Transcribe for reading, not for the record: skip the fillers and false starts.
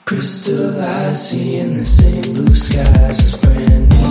Crystal eyes, seeing the same blue skies as brand new.